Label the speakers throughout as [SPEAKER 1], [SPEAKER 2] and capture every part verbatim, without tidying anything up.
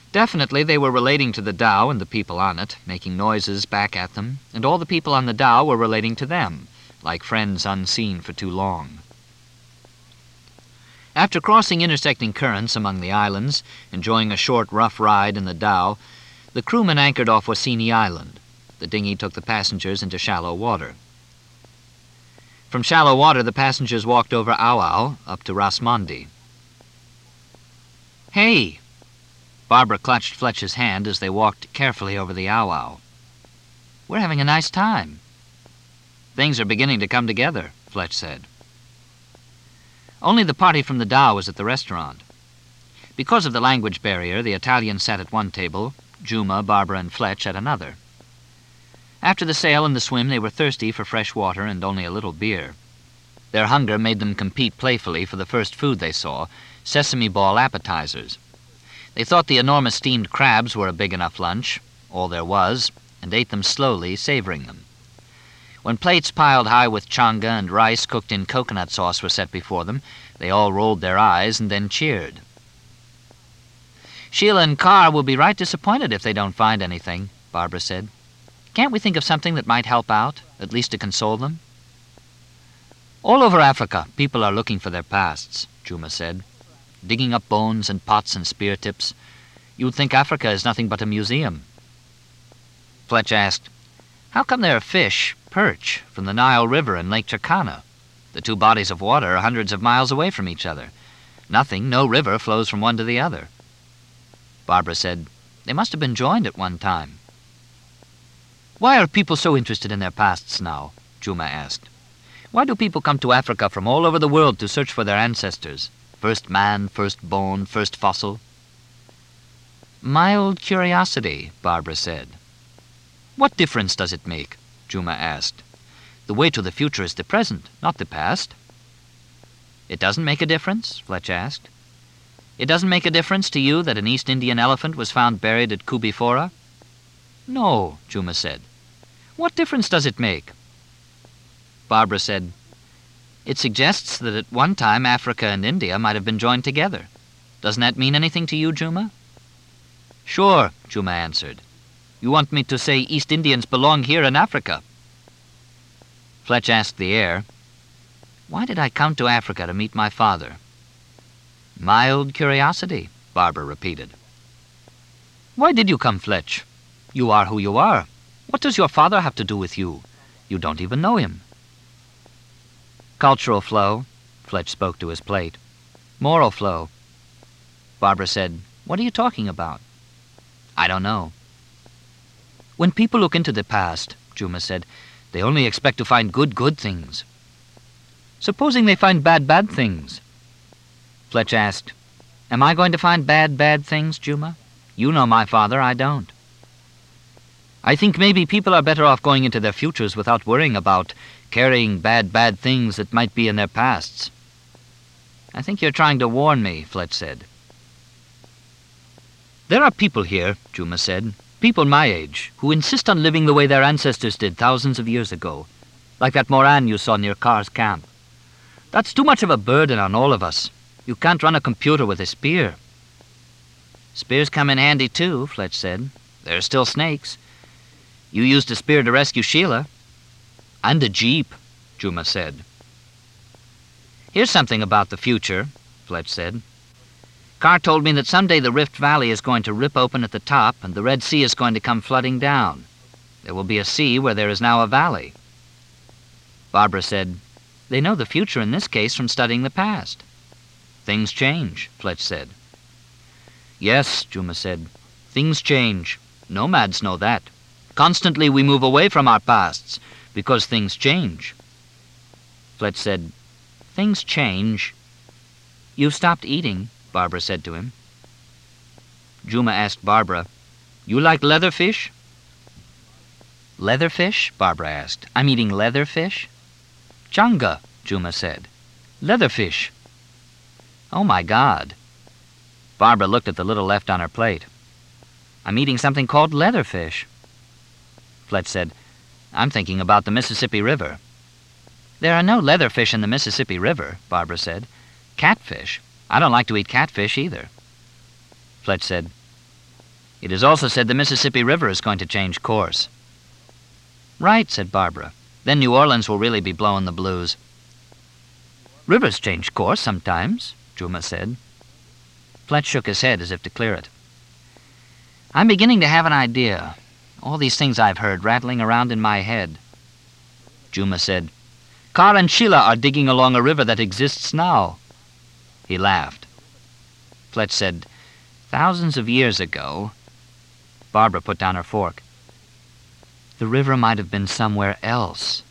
[SPEAKER 1] Definitely they were relating to the dhow and the people on it, making noises back at them, and all the people on the dhow were relating to them, like friends unseen for too long. After crossing intersecting currents among the islands, enjoying a short, rough ride in the dhow, the crewmen anchored off Wasini Island. The dinghy took the passengers into shallow water. From shallow water, the passengers walked over Auau up to Rasmondi. "Hey!" Barbara clutched Fletch's hand as they walked carefully over the Auau. "We're having a nice time." "Things are beginning to come together," Fletch said. Only the party from the dhow was at the restaurant. Because of the language barrier, the Italians sat at one table, Juma, Barbara, and Fletch at another. After the sail and the swim, they were thirsty for fresh water and only a little beer. Their hunger made them compete playfully for the first food they saw, sesame ball appetizers. They thought the enormous steamed crabs were a big enough lunch, all there was, and ate them slowly, savoring them. When plates piled high with changa and rice cooked in coconut sauce were set before them, they all rolled their eyes and then cheered. "Sheila and Carr will be right disappointed if they don't find anything," Barbara said. "Can't we think of something that might help out, at least to console them?" "All over Africa, people are looking for their pasts," Juma said, "digging up bones and pots and spear tips. You'd think Africa is nothing but a museum." Fletch asked, "How come there are fish, perch, from the Nile River and Lake Turkana? The two bodies of water are hundreds of miles away from each other. Nothing, no river, flows from one to the other." Barbara said, "They must have been joined at one time." "Why are people so interested in their pasts now?" Juma asked. "Why do people come to Africa from all over the world to search for their ancestors? First man, first bone, first fossil?" "Mild curiosity," Barbara said. "What difference does it make?" Juma asked. "The way to the future is the present, not the past." "It doesn't make a difference?" Fletch asked. "It doesn't make a difference to you that an East Indian elephant was found buried at Kubifora?" "No," Juma said. "What difference does it make?" Barbara said, "It suggests that at one time Africa and India might have been joined together. Doesn't that mean anything to you, Juma?" "Sure," Juma answered. "You want me to say East Indians belong here in Africa?" Fletch asked the air, "Why did I come to Africa to meet my father?" "Mild curiosity," Barbara repeated. "Why did you come, Fletch? You are who you are. What does your father have to do with you? You don't even know him." "Cultural flow," Fletch spoke to his plate. "Moral flow." Barbara said, "What are you talking about?" "I don't know." "When people look into the past," Juma said, "they only expect to find good, good things. Supposing they find bad, bad things?" Fletch asked, "Am I going to find bad, bad things, Juma? You know my father, I don't." "I think maybe people are better off going into their futures without worrying about carrying bad, bad things that might be in their pasts." "I think you're trying to warn me," Fletch said. "There are people here," Juma said, "people my age, who insist on living the way their ancestors did thousands of years ago, like that Moran you saw near Carr's camp. That's too much of a burden on all of us. You can't run a computer with a spear." "Spears come in handy too," Fletch said. "There are still snakes. You used a spear to rescue Sheila." "And a jeep," Juma said. "Here's something about the future," Fletch said. "Carr told me that someday the Rift Valley is going to rip open at the top and the Red Sea is going to come flooding down. There will be a sea where there is now a valley." Barbara said, "They know the future in this case from studying the past." "Things change," Fletch said. "Yes," Juma said, "things change. Nomads know that. Constantly we move away from our pasts because things change." Fletch said, "Things change." "You've stopped eating," Barbara said to him. Juma asked Barbara, "You like leatherfish?" "Leatherfish?" Barbara asked. "I'm eating leatherfish?" "Changa," Juma said. "Leatherfish." "Oh, my God." Barbara looked at the little left on her plate. "I'm eating something called leatherfish." Fletch said, "I'm thinking about the Mississippi River." "There are no leatherfish in the Mississippi River," Barbara said. "Catfish. I don't like to eat catfish either." Fletch said, It is also said the Mississippi River is going to change course. Right, said Barbara. Then New Orleans will really be blowing the blues. Rivers change course sometimes, Juma said. Fletch shook his head as if to clear it. I'm beginning to have an idea. All these things I've heard rattling around in my head. Juma said, Carr and Sheila are digging along a river that exists now. He laughed. Fletch said, Thousands of years ago. Barbara put down her fork. The river might have been somewhere else.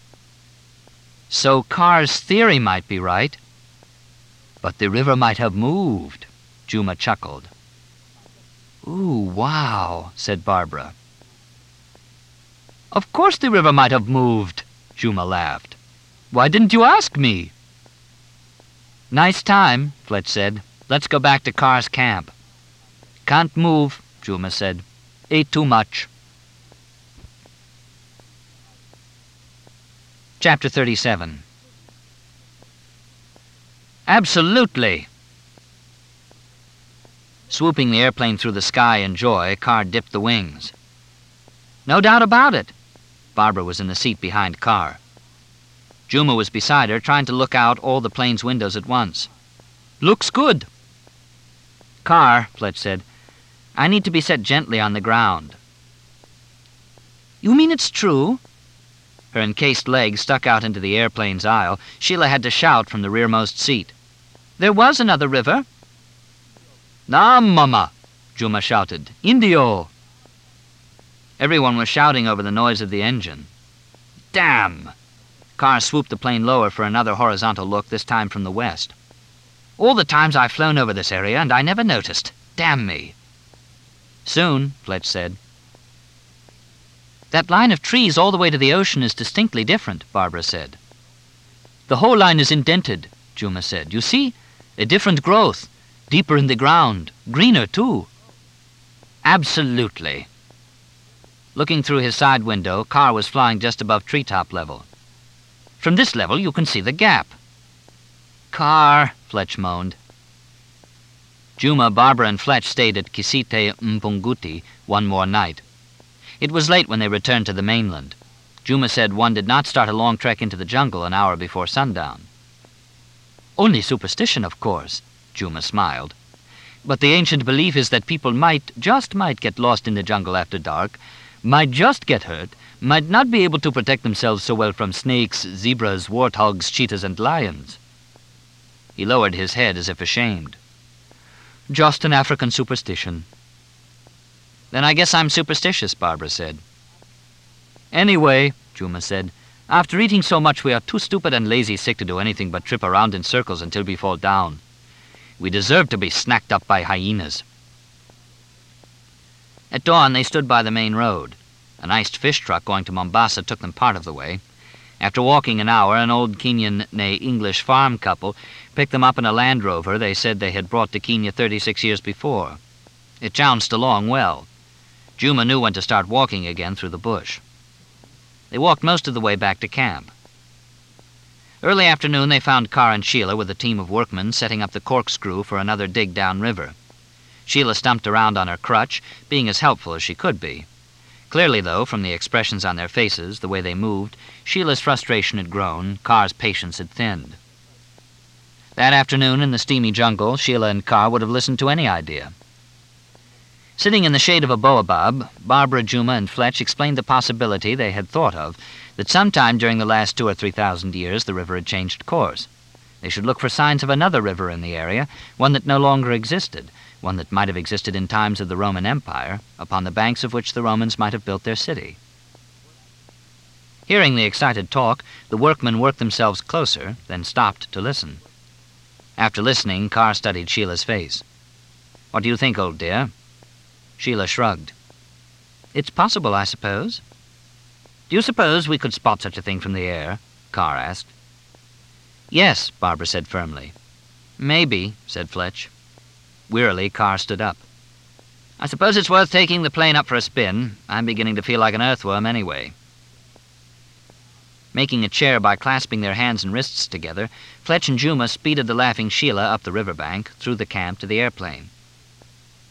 [SPEAKER 1] So Carr's theory might be right. But the river might have moved, Juma chuckled. Ooh, wow, said Barbara. Of course the river might have moved, Juma laughed. Why didn't you ask me? Nice time, Fletch said. Let's go back to Carr's camp. Can't move, Juma said. Ate too much. Chapter thirty-seven. Absolutely. Swooping the airplane through the sky in joy, Carr dipped the wings. No doubt about it. Barbara was in the seat behind Carr. Juma was beside her, trying to look out all the plane's windows at once. Looks good. Carr, Fletch said, I need to be set gently on the ground. You mean it's true? Her encased leg stuck out into the airplane's aisle. Sheila had to shout from the rearmost seat. There was another river. Na, Mama, Juma shouted. Indio. Everyone was shouting over the noise of the engine. Damn! Carr swooped the plane lower for another horizontal look, this time from the west. All the times I've flown over this area, and I never noticed. Damn me. Soon, Fletch said. That line of trees all the way to the ocean is distinctly different, Barbara said. The whole line is indented, Juma said. You see? A different growth. Deeper in the ground. Greener, too. Absolutely. Looking through his side window, Carr was flying just above treetop level. From this level, you can see the gap. Carr, Fletch moaned. Juma, Barbara, and Fletch stayed at Kisite Mpunguti one more night. It was late when they returned to the mainland. Juma said one did not start a long trek into the jungle an hour before sundown. Only superstition, of course, Juma smiled. But the ancient belief is that people might, just might, get lost in the jungle after dark, might just get hurt, might not be able to protect themselves so well from snakes, zebras, warthogs, cheetahs, and lions. He lowered his head as if ashamed. Just an African superstition. Then I guess I'm superstitious, Barbara said. Anyway, Juma said, after eating so much we are too stupid and lazy sick to do anything but trip around in circles until we fall down. We deserve to be snacked up by hyenas. At dawn they stood by the main road. An iced fish truck going to Mombasa took them part of the way. After walking an hour, an old Kenyan, nay, English farm couple picked them up in a Land Rover they said they had brought to Kenya thirty-six years before. It jounced along well. Juma knew when to start walking again through the bush. They walked most of the way back to camp. Early afternoon they found Carr and Sheila with a team of workmen setting up the corkscrew for another dig downriver. Sheila stumped around on her crutch, being as helpful as she could be. Clearly, though, from the expressions on their faces, the way they moved, Sheila's frustration had grown, Carr's patience had thinned. That afternoon in the steamy jungle, Sheila and Carr would have listened to any idea. Sitting in the shade of a baobab, Barbara, Juma, and Fletch explained the possibility they had thought of, that sometime during the last two or three thousand years the river had changed course. They should look for signs of another river in the area, one that no longer existed, one that might have existed in times of the Roman Empire, upon the banks of which the Romans might have built their city. Hearing the excited talk, the workmen worked themselves closer, then stopped to listen. After listening, Carr studied Sheila's face. What do you think, old dear? Sheila shrugged. It's possible, I suppose. Do you suppose we could spot such a thing from the air? Carr asked. Yes, Barbara said firmly. Maybe, said Fletch. Wearily, Carr stood up. I suppose it's worth taking the plane up for a spin. I'm beginning to feel like an earthworm anyway. Making a chair by clasping their hands and wrists together, Fletch and Juma speeded the laughing Sheila up the riverbank, through the camp to the airplane.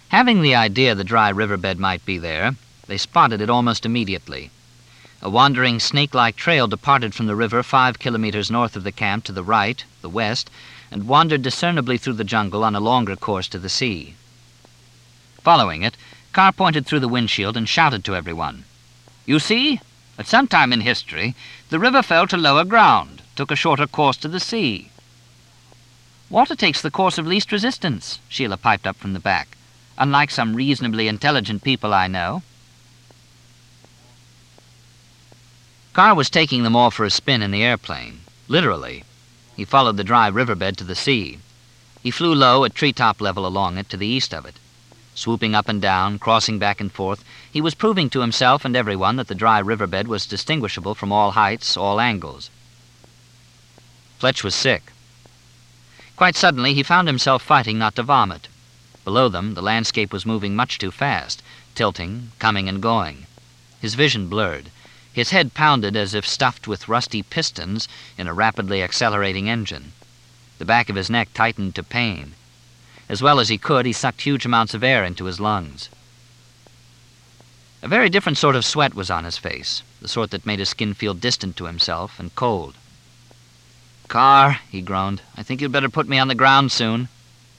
[SPEAKER 1] Having the idea the dry riverbed might be there, they spotted it almost immediately. A wandering snake-like trail departed from the river five kilometers north of the camp to the right, the west, and wandered discernibly through the jungle on a longer course to the sea. Following it, Carr pointed through the windshield and shouted to everyone. "You see? At some time in history, the river fell to lower ground, took a shorter course to the sea." "Water takes the course of least resistance," Sheila piped up from the back, "unlike some reasonably intelligent people I know." Carr was taking them all for a spin in the airplane, literally. He followed the dry riverbed to the sea. He flew low at treetop level along it to the east of it. Swooping up and down, crossing back and forth, he was proving to himself and everyone that the dry riverbed was distinguishable from all heights, all angles. Fletch was sick. Quite suddenly, he found himself fighting not to vomit. Below them, the landscape was moving much too fast, tilting, coming and going. His vision blurred. His head pounded as if stuffed with rusty pistons in a rapidly accelerating engine. The back of his neck tightened to pain. As well as he could, he sucked huge amounts of air into his lungs. A very different sort of sweat was on his face, the sort that made his skin feel distant to himself and cold. "Carr," he groaned, "I think you'd better put me on the ground soon."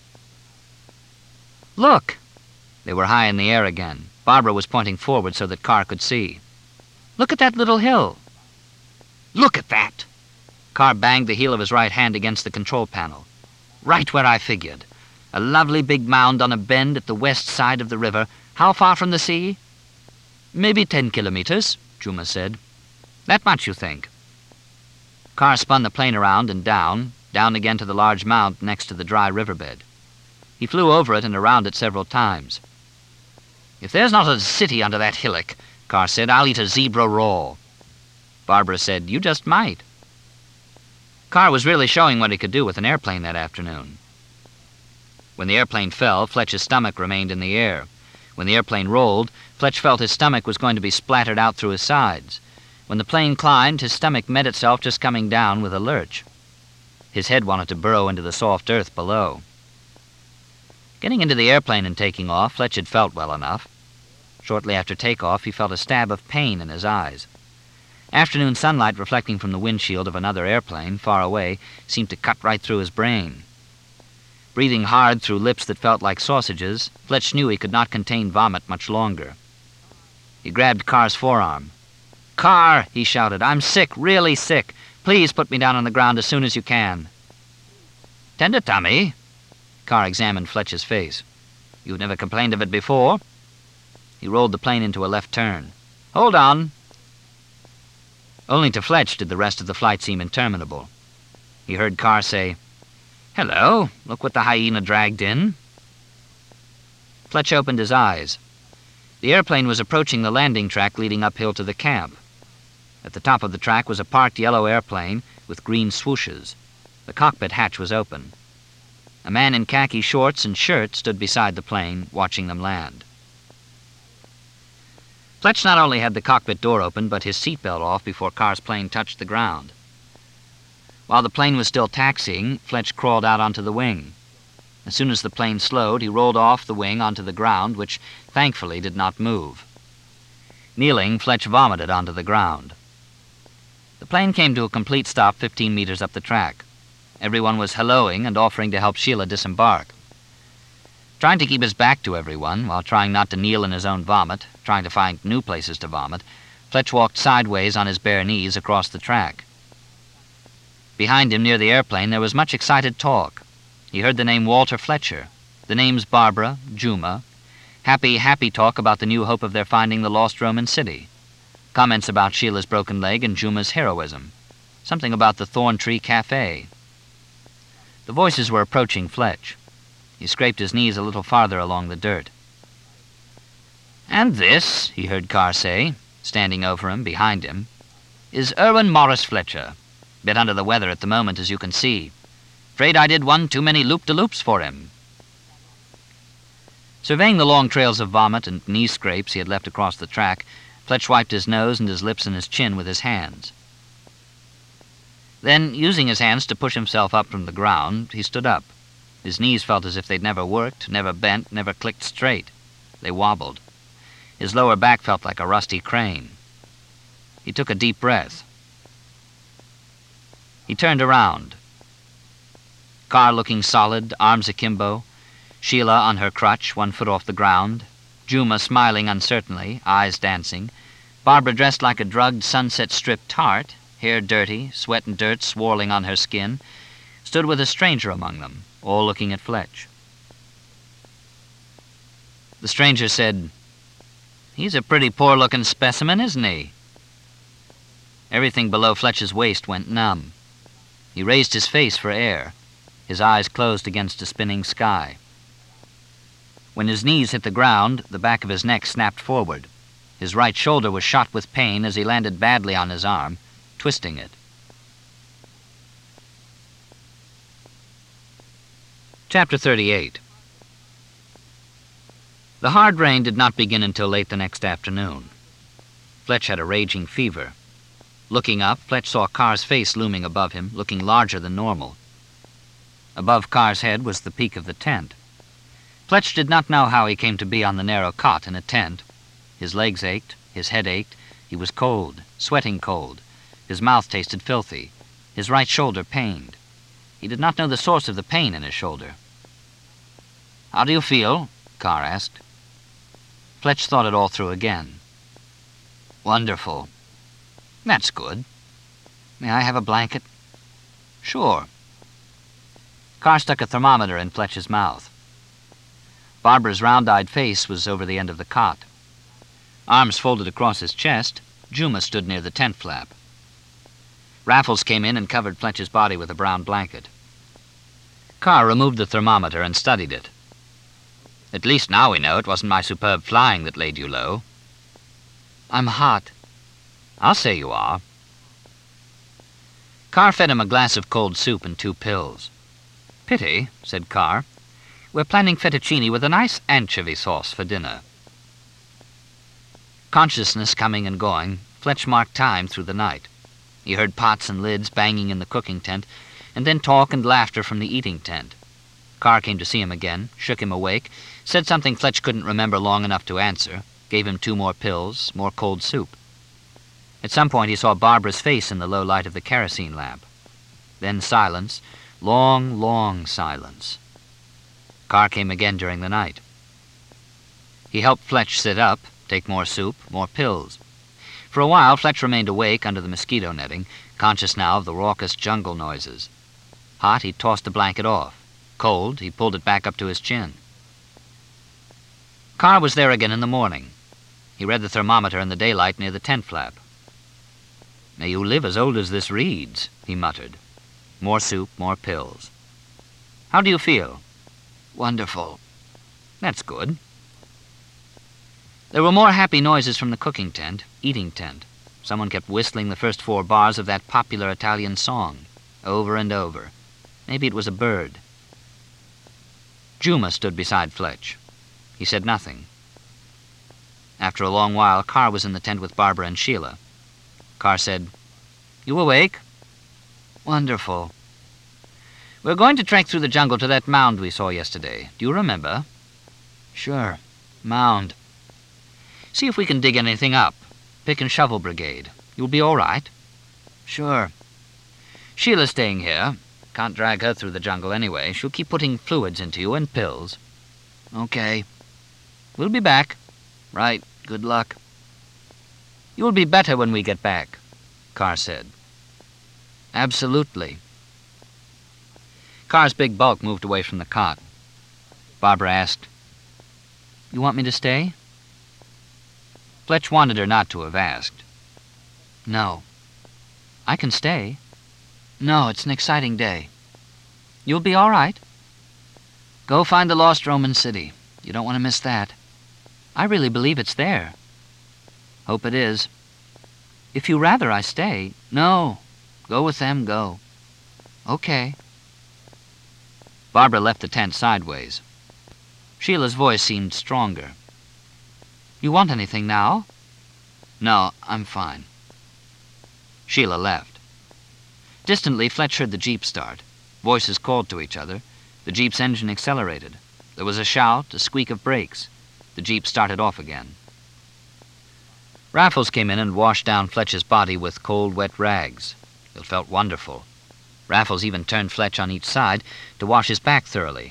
[SPEAKER 1] "Look!" They were high in the air again. Barbara was pointing forward so that Carr could see. "Look at that little hill." "Look at that!" Carr banged the heel of his right hand against the control panel. "Right where I figured. A lovely big mound on a bend at the west side of the river. How far from the sea?" "Maybe ten kilometers," Juma said. "That much, you think?" Carr spun the plane around and down, down again to the large mound next to the dry riverbed. He flew over it and around it several times. "If there's not a city under that hillock," Carr said, "I'll eat a zebra raw." Barbara said, "You just might." Carr was really showing what he could do with an airplane that afternoon. When the airplane fell, Fletch's stomach remained in the air. When the airplane rolled, Fletch felt his stomach was going to be splattered out through his sides. When the plane climbed, his stomach met itself just coming down with a lurch. His head wanted to burrow into the soft earth below. Getting into the airplane and taking off, Fletch had felt well enough. Shortly after takeoff, he felt a stab of pain in his eyes. Afternoon sunlight reflecting from the windshield of another airplane, far away, seemed to cut right through his brain. Breathing hard through lips that felt like sausages, Fletch knew he could not contain vomit much longer. He grabbed Carr's forearm. "Carr," he shouted, "I'm sick, really sick. Please put me down on the ground as soon as you can." "Tender tummy?" Carr examined Fletch's face. "You've never complained of it before." He rolled the plane into a left turn. "Hold on." Only to Fletch did the rest of the flight seem interminable. He heard Carr say, "Hello, look what the hyena dragged in." Fletch opened his eyes. The airplane was approaching the landing track leading uphill to the camp. At the top of the track was a parked yellow airplane with green swooshes. The cockpit hatch was open. A man in khaki shorts and shirt stood beside the plane, watching them land. Fletch not only had the cockpit door open, but his seatbelt off before Carr's plane touched the ground. While the plane was still taxiing, Fletch crawled out onto the wing. As soon as the plane slowed, he rolled off the wing onto the ground, which thankfully did not move. Kneeling, Fletch vomited onto the ground. The plane came to a complete stop fifteen meters up the track. Everyone was helloing and offering to help Sheila disembark. Trying to keep his back to everyone, while trying not to kneel in his own vomit, trying to find new places to vomit, Fletch walked sideways on his bare knees across the track. Behind him, near the airplane, there was much excited talk. He heard the name Walter Fletcher, the names Barbara, Juma, happy, happy talk about the new hope of their finding the lost Roman city, comments about Sheila's broken leg and Juma's heroism, something about the Thorn Tree Cafe. The voices were approaching Fletch. He scraped his knees a little farther along the dirt. "And this," he heard Carr say, standing over him, behind him, "is Irwin Morris Fletcher. Bit under the weather at the moment, as you can see. Afraid I did one too many loop-de-loops for him." Surveying the long trails of vomit and knee scrapes he had left across the track, Fletch wiped his nose and his lips and his chin with his hands. Then, using his hands to push himself up from the ground, he stood up. His knees felt as if they'd never worked, never bent, never clicked straight. They wobbled. His lower back felt like a rusty crane. He took a deep breath. He turned around. Carr looking solid, arms akimbo, Sheila on her crutch, one foot off the ground, Juma smiling uncertainly, eyes dancing, Barbara dressed like a drugged Sunset Strip tart, hair dirty, sweat and dirt swirling on her skin, stood with a stranger among them, all looking at Fletch. The stranger said, "He's a pretty poor-looking specimen, isn't he?" Everything below Fletch's waist went numb. He raised his face for air, his eyes closed against a spinning sky. When his knees hit the ground, the back of his neck snapped forward. His right shoulder was shot with pain as he landed badly on his arm, twisting it. Chapter thirty-eight. The hard rain did not begin until late the next afternoon. Fletch had a raging fever. Looking up, Fletch saw Carr's face looming above him, looking larger than normal. Above Carr's head was the peak of the tent. Fletch did not know how he came to be on the narrow cot in a tent. His legs ached, his head ached, he was cold, sweating cold. His mouth tasted filthy. His right shoulder pained. He did not know the source of the pain in his shoulder. "How do you feel?" Carr asked. Fletch thought it all through again. "Wonderful." "That's good. May I have a blanket?" "Sure." Carr stuck a thermometer in Fletch's mouth. Barbara's round-eyed face was over the end of the cot. Arms folded across his chest, Juma stood near the tent flap. Raffles came in and covered Fletch's body with a brown blanket. Carr removed the thermometer and studied it. "At least now we know it wasn't my superb flying that laid you low." "I'm hot." "I'll say you are." Carr fed him a glass of cold soup and two pills. "Pity," said Carr. "We're planning fettuccine with a nice anchovy sauce for dinner." Consciousness coming and going, Fletch marked time through the night. He heard pots and lids banging in the cooking tent, and then talk and laughter from the eating tent. Carr came to see him again, shook him awake, said something Fletch couldn't remember long enough to answer, gave him two more pills, more cold soup. At some point he saw Barbara's face in the low light of the kerosene lamp. Then silence, long, long silence. Carr came again during the night. He helped Fletch sit up, take more soup, more pills. For a while, Fletch remained awake under the mosquito netting, conscious now of the raucous jungle noises. Hot, he tossed the blanket off. Cold, he pulled it back up to his chin. Carr was there again in the morning. He read the thermometer in the daylight near the tent flap. "May you live as old as this reeds," he muttered. More soup, more pills. "How do you feel?" "Wonderful." "That's good." There were more happy noises from the cooking tent, eating tent. Someone kept whistling the first four bars of that popular Italian song, over and over. Maybe it was a bird. Juma stood beside Fletch. He said nothing. After a long while, Carr was in the tent with Barbara and Sheila. Carr said, "You awake?" "Wonderful." "We're going to trek through the jungle to that mound we saw yesterday. Do you remember?" "Sure. Mound." "See if we can dig anything up. Pick and shovel brigade. You'll be all right?" "Sure." "Sheila's staying here. Can't drag her through the jungle anyway. She'll keep putting fluids into you and pills." "Okay." "We'll be back."
[SPEAKER 2] "Right. Good luck."
[SPEAKER 1] "You'll be better when we get back," Carr said.
[SPEAKER 2] "Absolutely."
[SPEAKER 1] Carr's big bulk moved away from the cot. Barbara asked,
[SPEAKER 2] "You want me to stay?"
[SPEAKER 1] Fletch wanted her not to have asked.
[SPEAKER 2] "No."
[SPEAKER 1] "I can stay."
[SPEAKER 2] "No, it's an exciting day."
[SPEAKER 1] "You'll be all right?"
[SPEAKER 2] "Go find the lost Roman city. You don't want to miss that."
[SPEAKER 1] "I really believe it's there."
[SPEAKER 2] "Hope it is."
[SPEAKER 1] "If you rather I stay."
[SPEAKER 2] "No. Go with them, go."
[SPEAKER 1] "Okay." Barbara left the tent sideways. Sheila's voice seemed stronger. "You want anything now?"
[SPEAKER 2] "No, I'm fine."
[SPEAKER 1] Sheila left. Distantly, Fletch heard the jeep start. Voices called to each other.
[SPEAKER 2] The Jeep's engine accelerated. There was a shout, a squeak of brakes. The Jeep started off again. Raffles came in and washed down Fletch's body with cold, wet rags. It felt wonderful. Raffles even turned Fletch on each side to wash his back thoroughly.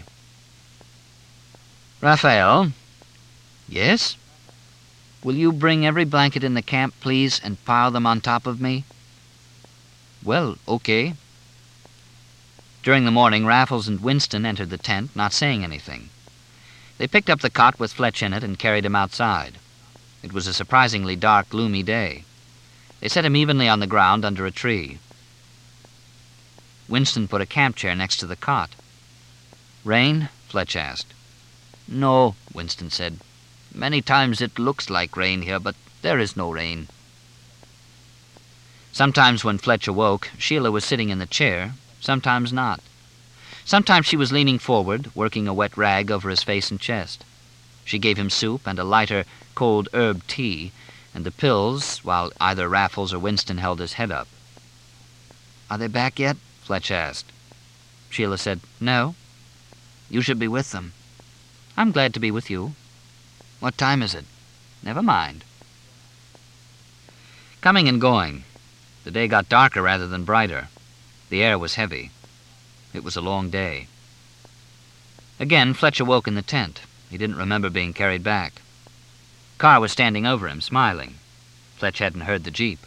[SPEAKER 2] "Raphael?" "Yes?" "Will you bring every blanket in the camp, please, and pile them on top of me?" "Well, okay." During the morning, Raffles and Winston entered the tent, not saying anything. They picked up the cot with Fletch in it and carried him outside. It was a surprisingly dark, gloomy day. They set him evenly on the ground under a tree. Winston put a camp chair next to the cot. "Rain?" Fletch asked. "No," Winston said. "Many times it looks like rain here, but there is no rain." Sometimes when Fletch awoke, Sheila was sitting in the chair, sometimes not. Sometimes she was leaning forward, working a wet rag over his face and chest. She gave him soup and a lighter, cold herb tea, and the pills, while either Raffles or Winston held his head up. "Are they back yet?" Fletch asked. Sheila said, "No." "You should be with them." "I'm glad to be with you." "What time is it?" "Never mind." Coming and going. The day got darker rather than brighter. The air was heavy. It was a long day. Again, Fletch awoke in the tent. He didn't remember being carried back. Carr was standing over him, smiling. Fletch hadn't heard the Jeep.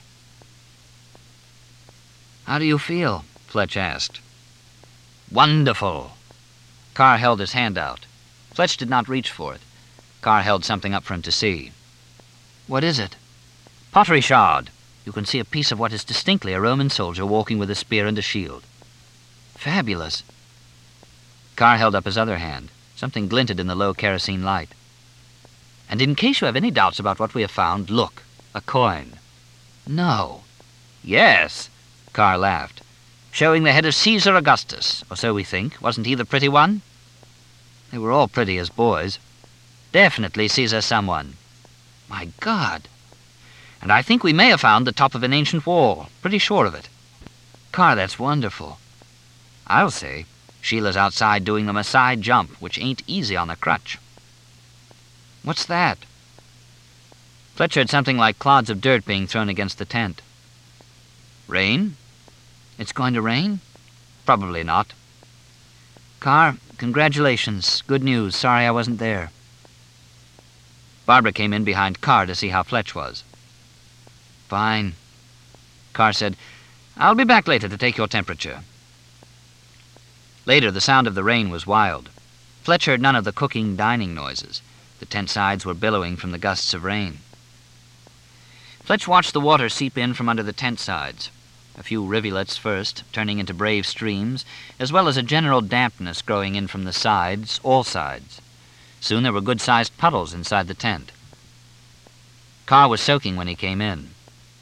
[SPEAKER 2] "How do you feel?" Fletch asked. "Wonderful." Carr held his hand out. Fletch did not reach for it. Carr held something up for him to see. "What is it?" "Pottery shard. You can see a piece of what is distinctly a Roman soldier walking with a spear and a shield." "Fabulous." Carr held up his other hand. Something glinted in the low kerosene light. "And in case you have any doubts about what we have found, look, a coin." "No." "Yes," Carr laughed. "Showing the head of Caesar Augustus, or so we think. Wasn't he the pretty one?" "They were all pretty as boys." "Definitely Caesar someone." "My God." "And I think we may have found the top of an ancient wall. Pretty sure of it." "Carr, that's wonderful." "I'll say. Sheila's outside doing them a side jump, which ain't easy on a crutch." "What's that?" Fletch heard something like clods of dirt being thrown against the tent. "Rain?" "It's going to rain?" "Probably not." "Carr, congratulations. Good news. Sorry I wasn't there." Barbara came in behind Carr to see how Fletch was. "Fine." Carr said, "I'll be back later to take your temperature." Later, the sound of the rain was wild. Fletch heard none of the cooking, dining noises. The tent sides were billowing from the gusts of rain. Fletch watched the water seep in from under the tent sides. A few rivulets first, turning into brave streams, as well as a general dampness growing in from the sides, all sides. Soon there were good-sized puddles inside the tent. Carr was soaking when he came in.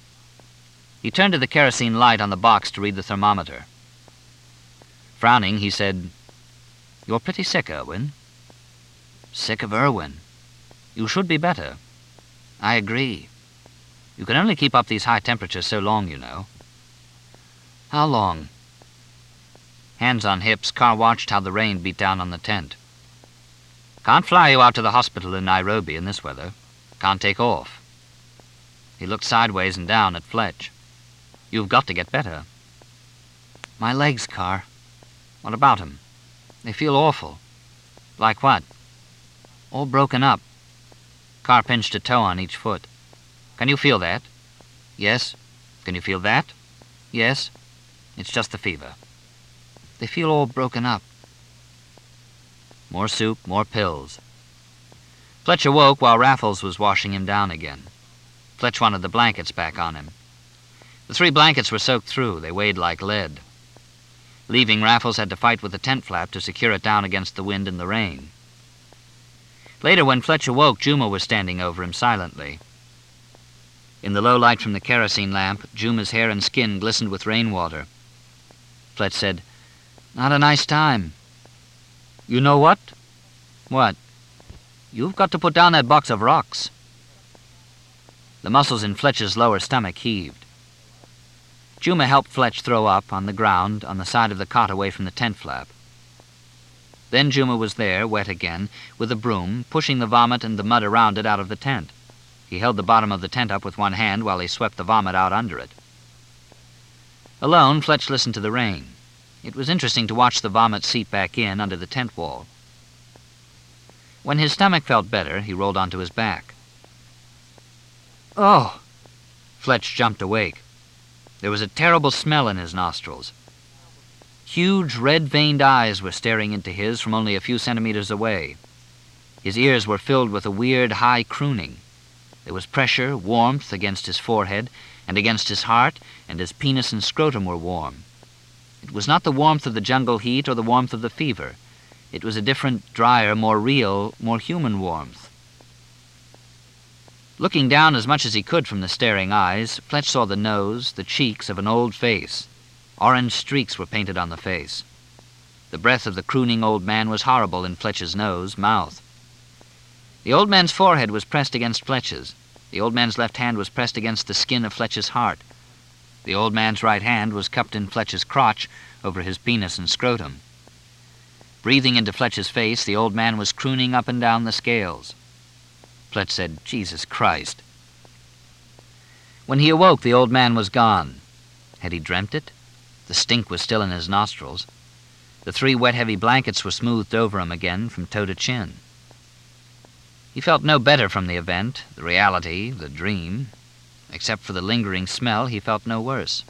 [SPEAKER 2] He turned to the kerosene light on the box to read the thermometer. Frowning, he said, "You're pretty sick, Irwin." "Sick of Irwin." "You should be better." "I agree." "You can only keep up these high temperatures so long, you know." "How long?" Hands on hips, Carr watched how the rain beat down on the tent. "Can't fly you out to the hospital in Nairobi in this weather. Can't take off." He looked sideways and down at Fletch. "You've got to get better." "My legs, Carr." "What about 'em?" "They feel awful." "Like what?" "All broken up." Carr pinched a toe on each foot. "Can you feel that?" "Yes." "Can you feel that?" "Yes." "It's just the fever." "They feel all broken up." More soup, more pills. Fletch awoke while Raffles was washing him down again. Fletch wanted the blankets back on him. The three blankets were soaked through. They weighed like lead. Leaving, Raffles had to fight with the tent flap to secure it down against the wind and the rain. Later, when Fletch awoke, Juma was standing over him silently. In the low light from the kerosene lamp, Juma's hair and skin glistened with rainwater. Fletch said, "Not a nice time." "You know what?" "What?" "You've got to put down that box of rocks." The muscles in Fletch's lower stomach heaved. Juma helped Fletch throw up, on the ground, on the side of the cot away from the tent flap. Then Juma was there, wet again, with a broom, pushing the vomit and the mud around it out of the tent. He held the bottom of the tent up with one hand while he swept the vomit out under it. Alone, Fletch listened to the rain. It was interesting to watch the vomit seep back in under the tent wall. When his stomach felt better, he rolled onto his back. "Oh!" Fletch jumped awake. There was a terrible smell in his nostrils. Huge, red-veined eyes were staring into his from only a few centimeters away. His ears were filled with a weird, high crooning. There was pressure, warmth against his forehead and against his heart, and his penis and scrotum were warm. It was not the warmth of the jungle heat or the warmth of the fever. It was a different, drier, more real, more human warmth. Looking down as much as he could from the staring eyes, Fletch saw the nose, the cheeks of an old face. Orange streaks were painted on the face. The breath of the crooning old man was horrible in Fletch's nose, mouth. The old man's forehead was pressed against Fletch's. The old man's left hand was pressed against the skin of Fletch's heart. The old man's right hand was cupped in Fletch's crotch over his penis and scrotum. Breathing into Fletch's face, the old man was crooning up and down the scales. Fletch said, "Jesus Christ." When he awoke, the old man was gone. Had he dreamt it? The stink was still in his nostrils. The three wet, heavy blankets were smoothed over him again from toe to chin. He felt no better from the event, the reality, the dream. Except for the lingering smell, he felt no worse.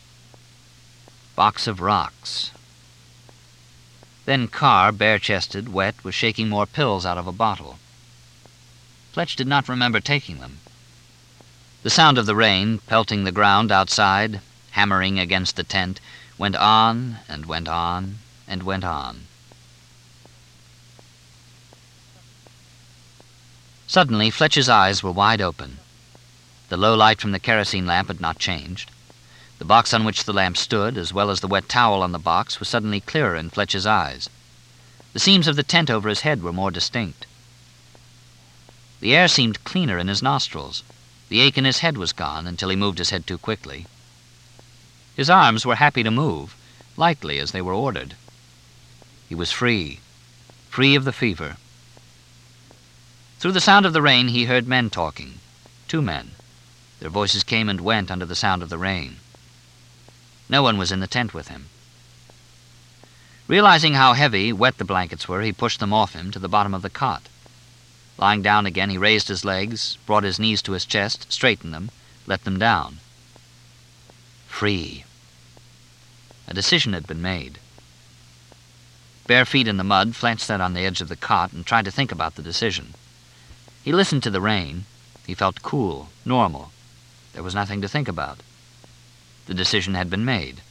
[SPEAKER 2] Box of rocks. Then Carr, bare-chested, wet, was shaking more pills out of a bottle. Fletch did not remember taking them. The sound of the rain, pelting the ground outside, hammering against the tent, went on and went on and went on. Suddenly, Fletch's eyes were wide open. The low light from the kerosene lamp had not changed. The box on which the lamp stood, as well as the wet towel on the box, was suddenly clearer in Fletch's eyes. The seams of the tent over his head were more distinct. The air seemed cleaner in his nostrils. The ache in his head was gone until he moved his head too quickly. His arms were happy to move, lightly as they were ordered. He was free, free of the fever. Through the sound of the rain, he heard men talking. Two men. Their voices came and went under the sound of the rain. No one was in the tent with him. Realizing how heavy, wet the blankets were, he pushed them off him to the bottom of the cot. Lying down again, he raised his legs, brought his knees to his chest, straightened them, let them down. Free. A decision had been made. Bare feet in the mud, Fletch sat on the edge of the cot and tried to think about the decision. He listened to the rain. He felt cool, normal. There was nothing to think about. The decision had been made.